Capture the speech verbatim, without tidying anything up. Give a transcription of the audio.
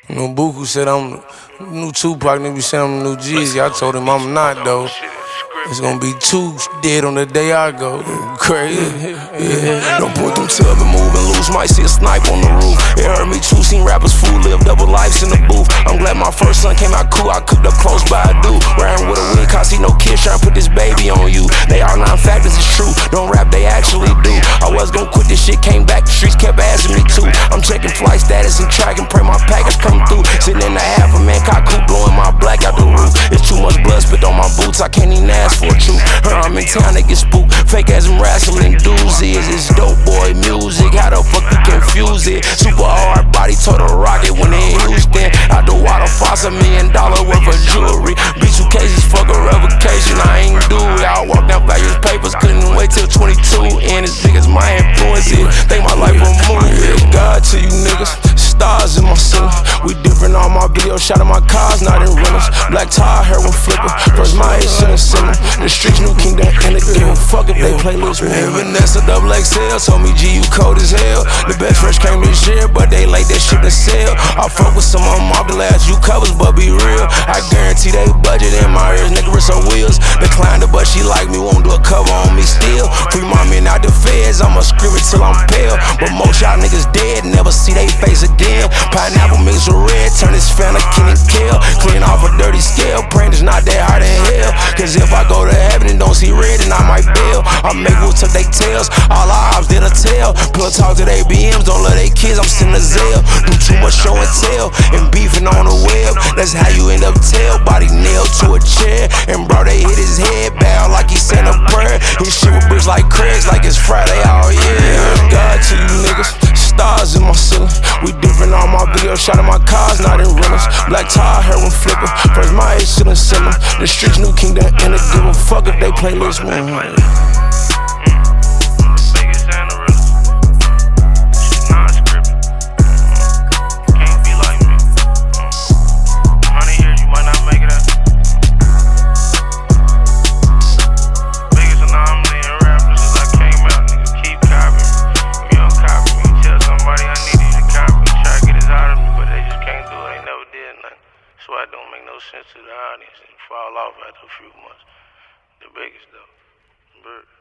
You know, Buku said I'm new Tupac, nigga said I'm new Jeezy. I told him I'm not though. It's gonna be two dead on the day I go. Crazy. Yeah. Don't put them tub and move and loose. Might see a snipe on the roof. It hurt me too. Seen rappers fool live double lives in the booth. I'm glad my first son came out cool. I cooked up close by a dude. Ran with a wig, cause see no kids trying to put this baby on you. They all nine factors, it's true. Don't rap, they actually do. I was gonna quit this shit, came back. The streets kept asking me to. I'm checking flight status and tracking. Pray my package come through. Sitting in the half a man cock cool, blowing my black out the roof. It's too much blood spit on my boots. I can't even ask for a truth. Her, I'm in town, they get spooked. Fake ass and wrestling doozies. It's dope boy music. How the fuck you confuse it? Super hard body, total rocket when they in Houston. Out the waterfalls, a million dollar worth of jewelry. Beat two cases, fuck a revocation. I ain't do it. I walked down values papers, couldn't wait till twenty-two. And as big as my influence is, think my life a movie. God to you niggas, stars in my ceiling. We different, all my videos shot in my cars, not in rentals. Black tie, heroin flipper. First my head shouldn't send them. The streets new kingdom and they give a fuck if they play loose. Man, Vanessa double X L told me G, you cold as hell. The best fresh came this year, but they like that shit to sell. I fuck with some of them off the last few covers, but be real. I guarantee they budget in my ears, nigga with some wheels. Declined her, but she like me, won't do a cover on me still. Free my men out the feds, I'ma scream it till I'm pale. But most y'all niggas dead, never see they face again. Pineapple mixed with red, turn this fan to King and Kill. Clean off a dirty scale, praying it's not that hard in hell. Cause if I go to heaven and don't see red, then I might bail. I make wolves tuck they tails, all our ops did a tell. Pillow talk to they B Ms, don't love they kids, I'm sending a Zell. Do too much show and tell, and beefing on the web. That's how you end up tail, body nailed to a chair. And bro, they hit his head bow like he sent a prayer. His shit with bricks like Craig's, like it's Friday, oh yeah. God to you niggas, stars in my ceiling. We different, all my videos shot in my cars, not in rentals. Black tie, heroin flipper. First my head shouldn't sell them. The streets new kingdom and they give a fuck if they play this one. That's why it don't make no sense to the audience and fall off after a few months. The biggest though. Bird.